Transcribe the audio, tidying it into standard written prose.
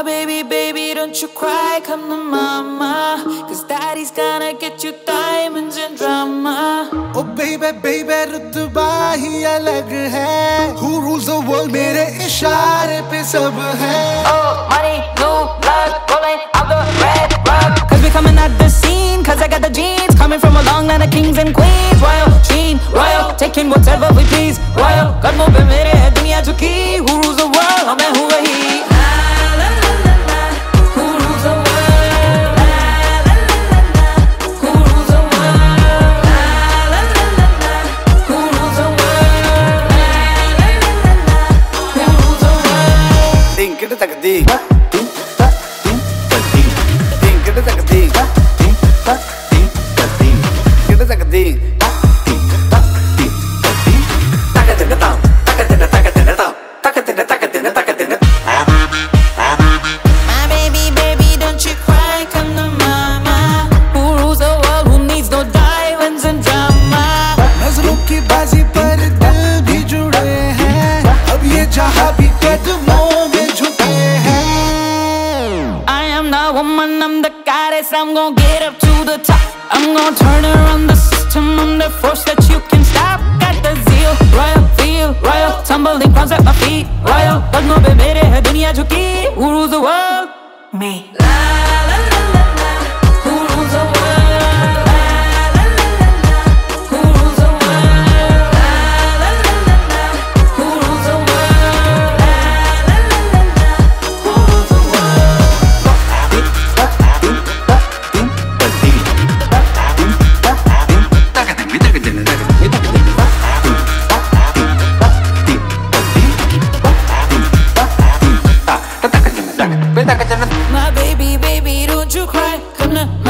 My baby, baby, don't you cry, come to mama, cause daddy's gonna get you diamonds and drama. Oh baby, baby, रुतबा ही अलग है. Who rules the world? मेरे इशारे पे सब है. Oh, money, new blood, rolling out the red rug. Cause we coming at the scene, cause I got the genes, coming from a long line of kings and queens. Royal, sheen, royal, taking whatever we please. Royal, कदमों पे मेरे है दुनिया झुकी. Who rules the world? हमें हुए ही. Get it, take it, My baby, baby, don't you cry, come to mama. Who rules the world? Who needs no diamonds and drama? नज़रों की बाजी पर दिल भी जुड़े हैं. अब ये जहां भी कदमों में झुके हैं. I am the woman, I'm the goddess. I'm gonna get up to the top. I'm gonna turn around the system. I'm the force that you can stop. Got the zeal, royal, feel royal. Tumbling crowns at my feet, royal. कदमों पे मेरे है दुनिया झुकी. Who rules the world? Me. La la la la la. Who rules the world? La la la la la. Who rules the world? La la la la la. Who rules the world? La la la la la. Who rules the world? My baby, baby, don't you cry, come to